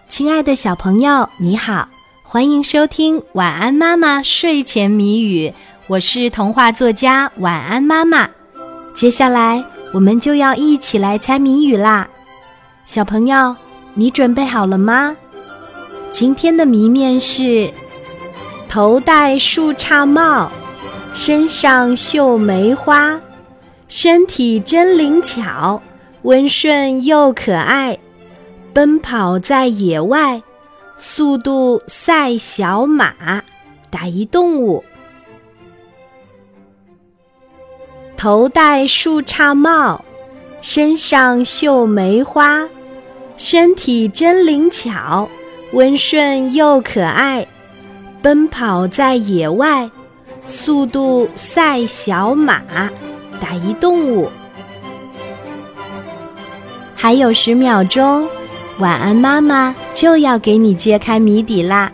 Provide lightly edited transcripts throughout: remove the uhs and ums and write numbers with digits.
亲爱的小朋友，你好，欢迎收听晚安妈妈睡前谜语，我是童话作家晚安妈妈。接下来我们就要一起来猜谜语啦。小朋友，你准备好了吗？今天的谜面是：头戴树杈帽，身上绣梅花，身体真灵巧，温顺又可爱，奔跑在野外，速度赛小马，打一动物。头戴树杈帽，身上绣梅花，身体真灵巧，温顺又可爱，奔跑在野外，速度赛小马，打一动物。还有10秒钟，晚安妈妈就要给你揭开谜底啦。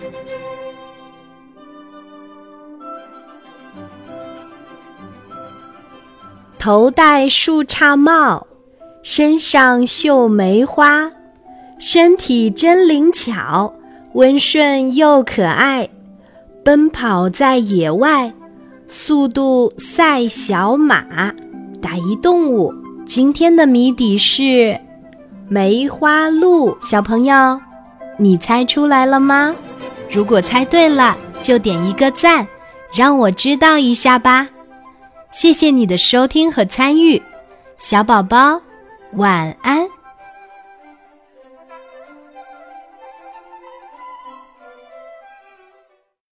头戴树杈帽，身上绣梅花，身体真灵巧，温顺又可爱，奔跑在野外，速度赛小马，打一动物。今天的谜底是梅花鹿。小朋友，你猜出来了吗？如果猜对了，就点一个赞，让我知道一下吧。谢谢你的收听和参与，小宝宝，晚安。